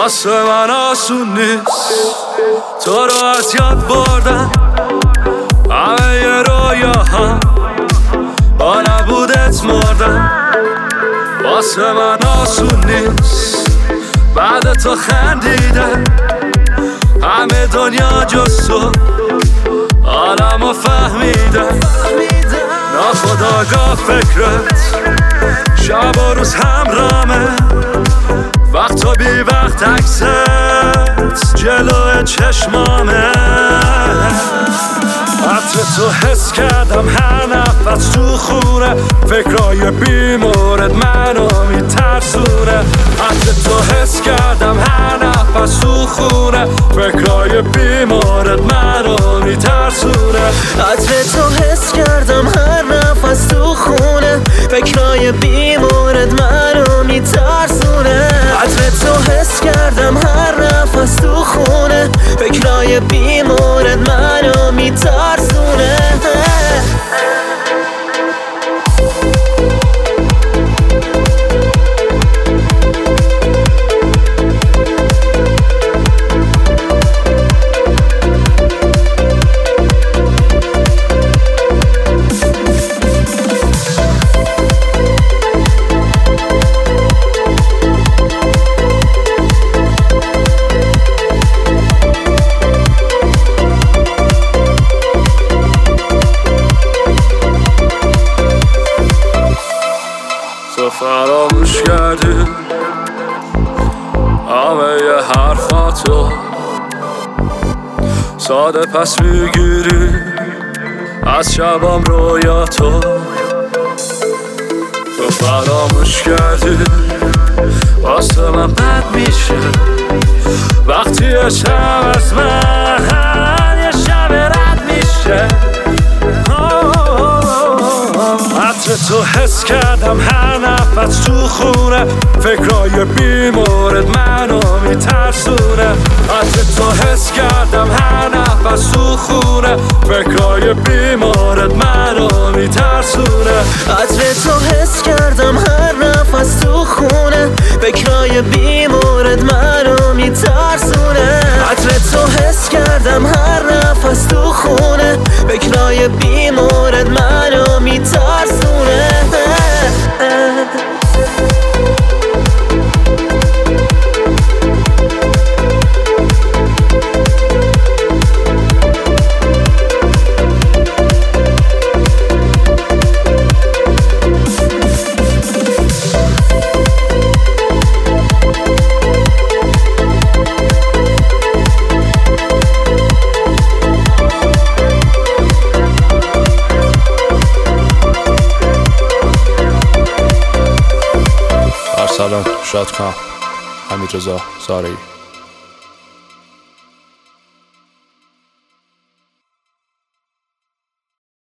واسه من آسون نیست تو رو از یاد بردم، همه ی رویاهام با نبودت مردم. واسه من آسون نیست بعد تو خندیدم، همه دنیا جز تو عالمو فهمیدم. ناخداگاه فکرت شب و روز همرامه، وقت و بی وقت عکست جلو چشمامه. عطر تو حس کردم هر نفس تو خونه، فکرای بی مورد منو میترسونه. عطر تو حس کردم هر نفس تو خونه، فکرای بی مورد منو میترسونه. عطر تو حس کردم هر نفس تو خونه، فکرای بی مورد منو میترسونه. عطر تو حس کردم هر نفس تو خونه، فکرای بی مورد منو میترسونه. تو فراموش کردی همه ی حرفاتو، ساده پس میگیری از شبام رویاتو. تو فراموش کردی واسه من بد میشه وقتی یه شب از من یه شب رد میشه. عطر تو حس کردم هر نفس تو خونه، فکرای بی مورد منو میترسونه. عطر تو حس کردم هر نفس تو خونه، فکرای بی مورد منو میترسونه. عطر تو حس کردم هر نفس تو خونه، فکرای بی مورد منو میترسونه. عطر تو حس کردم هر نفس تو خونه، فکرای بی مورد منو میترسونه. سلام شادکام حمیدرضا زارعی.